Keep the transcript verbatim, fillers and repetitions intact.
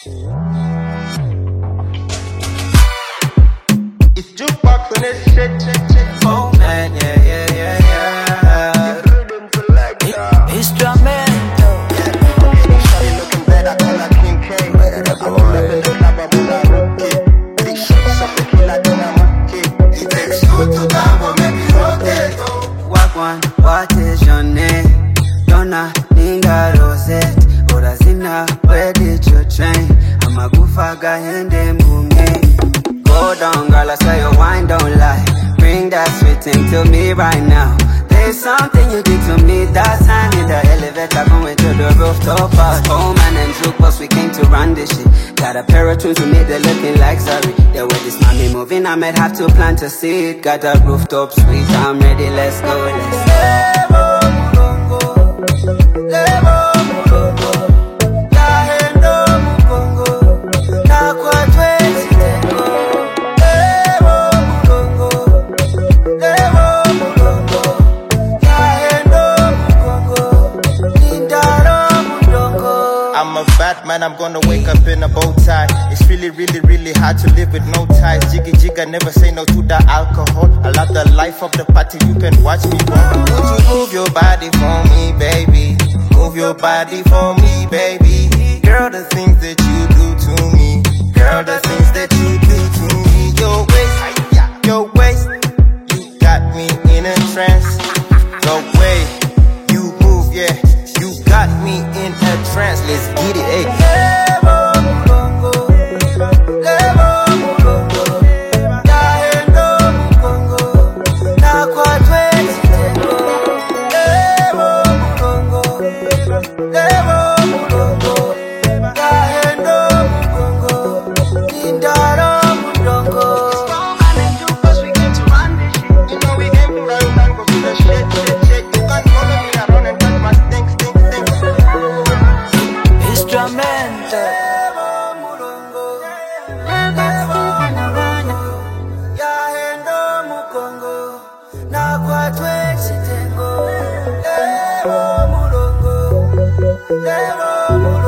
It's jukebox on this shit, shit, shit. Oh man, yeah, yeah, yeah, yeah. Instrumento. Shawty looking better, call her Kim K. I'm in the club, I'm on a rookie. Three shots of tequila, then I'm okay. It takes two to tango, make me rotate. Wagwan, what is your name? Donna, Ninga, Rosette. Orazina, where did you train? I'm a goofaga and then boom. Go down, girl, I swear your wine don't lie. Bring that sweet thing to me right now. There's something you did to me that time in the elevator going to the rooftop house. Oh man and jukebox, we came to run this shit. Got a pair of tunes to me, they looking like sorry. The way this mommy moving, I might have to plant a seed. Got a rooftop suite, I'm ready, let's go, let's go. I'm a fat man, I'm gonna wake up in a bow tie. It's really, really, really hard to live with no ties. Jiggy jigga, never say no to the alcohol. I love the life of the party, you can watch me walk. Would you move your body for me, baby? Move your body for me, baby. Girl, the things that you do to me. Girl, the things that you do to me. Your waist, your waist, you got me in a trance. The way you move, yeah, you got me in a trance. Let's get it, ayy. Levo,